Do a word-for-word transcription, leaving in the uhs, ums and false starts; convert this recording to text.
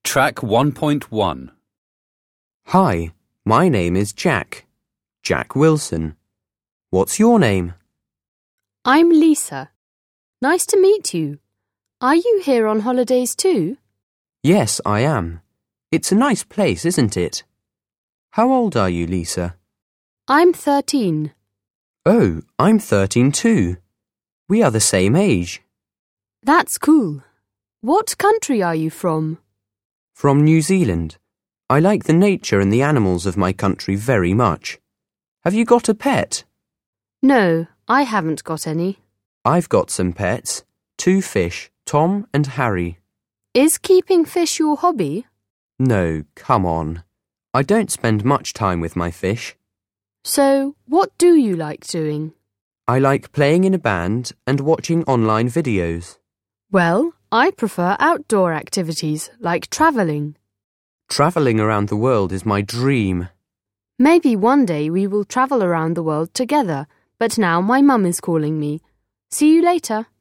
Track one point one. Hi, my name is Jack. Jack Wilson. What's your name? I'm Lisa. Nice to meet you. Are you here on holidays too? Yes, I am. It's a nice place, isn't it? How old are you, Lisa? I'm thirteen. Oh, I'm thirteen too. We are the same age. That's cool. What country are you from? From New Zealand. I like the nature and the animals of my country very much. Have you got a pet? No, I haven't got any. I've got some pets. Two fish, Tom and Harry. Is keeping fish your hobby? No, come on. I don't spend much time with my fish. So, what do you like doing? I like playing in a band and watching online videos. Well, I prefer outdoor activities like travelling. Travelling around the world is my dream. Maybe one day we will travel around the world together, but now my mum is calling me. See you later.